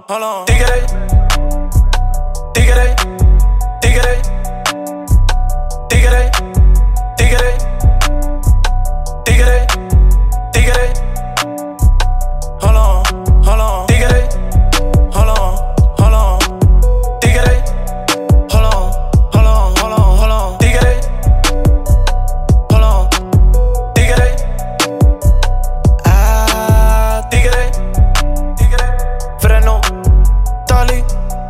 Tigre, tigre, tigre, tigre, tigre, tigre, tigre. Hold on, tigre, hold on, tigre, hold on, tigre, hold on, tigre. Ah, tigre, tigre. Freno, tali,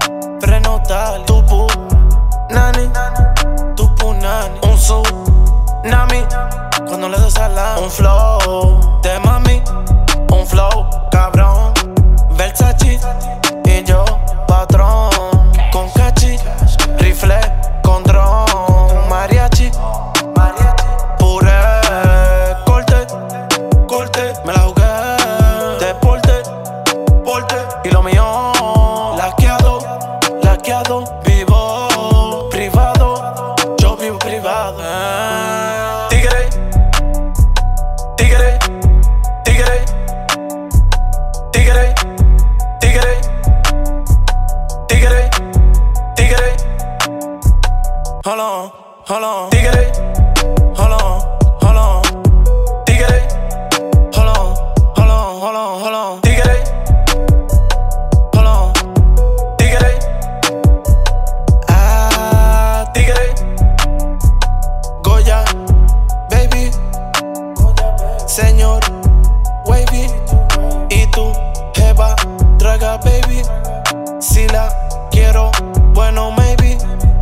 tupu, nani, un tsunami, cuando le des a la, un flow de mami, un flow cabrón, Versace y yo patrón, con cachi, rifle con dron, mariachi, puré, corte, me la jugué, deporte, y lo mío, laqueado, vivo privado, yo vivo privado. Tigre, tigre, tigre, tigre, tigre, tigre, tigre. Hold on, tigre, hold on, tigre, hold on, tigre. Señor, wavy, y tu jeva, traga baby. Si la quiero, bueno maybe.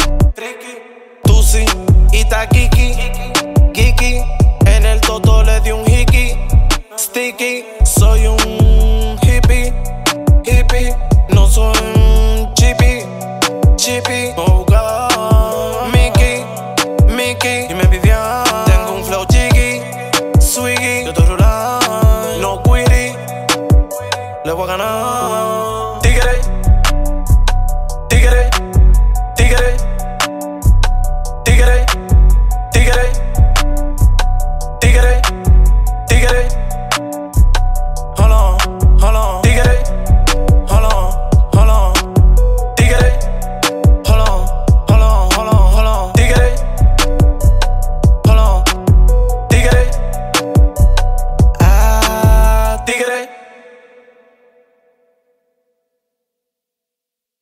Tusi y Takiki, Kiki, en el toto le di un hiki. Sticky, soy un hippie, no soy un chippy.